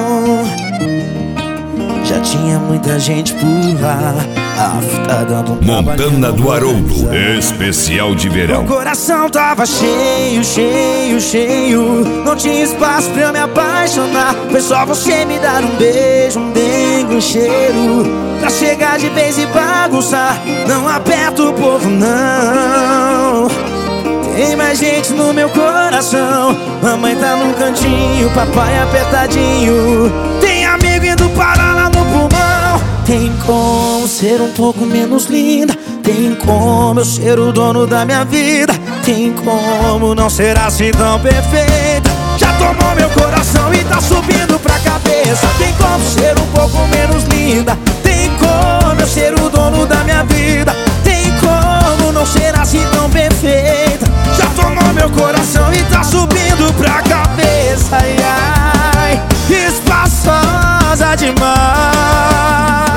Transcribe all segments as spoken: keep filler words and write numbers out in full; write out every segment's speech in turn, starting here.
bom. Já tinha muita gente por lá. Ah, tá dando um Montana do Haroldo, especial de verão. O coração tava cheio, cheio, cheio. Não tinha espaço pra eu me apaixonar. Foi só você me dar um beijo, um dengue, um cheiro, pra chegar de vez e bagunçar. Não aperta o povo, não. Tem mais gente no meu coração. Mamãe tá num cantinho, papai apertadinho. Tem amigo indo parar lá no pulmão. Tem como ser um pouco menos linda. Tem como eu ser o dono da minha vida. Tem como não ser assim tão perfeita. Já tomou meu coração e tá subindo pra cabeça. Tem como ser um pouco menos linda. Tem como eu ser o dono da minha vida. Tem como não ser assim tão perfeita. Já tomou meu coração e tá subindo pra cabeça. Ai, ai, espaçosa demais.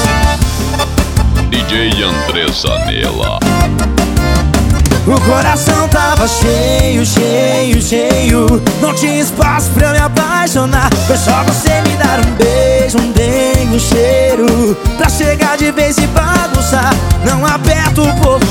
D J André Zanella. O coração tava cheio, cheio, cheio. Não tinha espaço pra eu me apaixonar. Foi só você me dar um beijo, um dengue, um cheiro, pra chegar de vez e bagunçar. Não aperta o povo,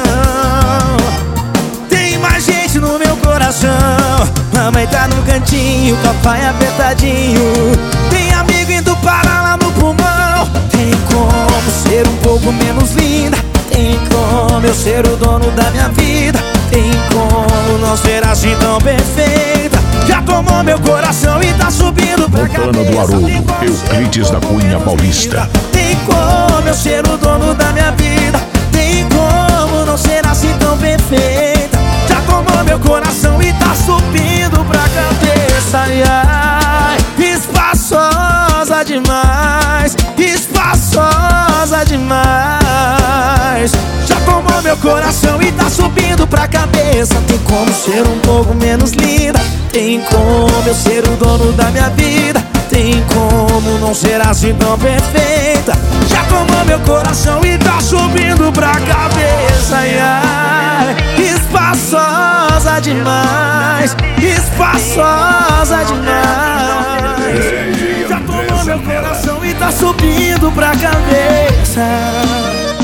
não. Tem mais gente no meu coração. Mamãe tá no cantinho, papai apertadinho. Tem amigo indo parar lá no pulmão. Tem como ser um pouco menos linda. Tem como eu ser o dono da minha vida. Tem como não ser assim tão perfeita. Já tomou meu coração e tá subindo pra cabeça. Montana do Haroldo, Euclides da Cunha Paulista. Tem como eu ser o dono da minha vida. Tem como não ser assim tão perfeita. Já tomou meu coração e tá subindo pra cabeça. Ai, ai, espaçosa demais. Espaçosa demais. Já tomou meu coração e tá subindo pra cabeça. Tem como ser um pouco menos linda. Tem como eu ser o dono da minha vida. Tem como não ser assim tão perfeita. Já tomou meu coração e tá subindo pra cabeça. Ai, ai, espaçosa demais. Espaçosa demais. Já tomou meu coração e tá subindo pra cabeça.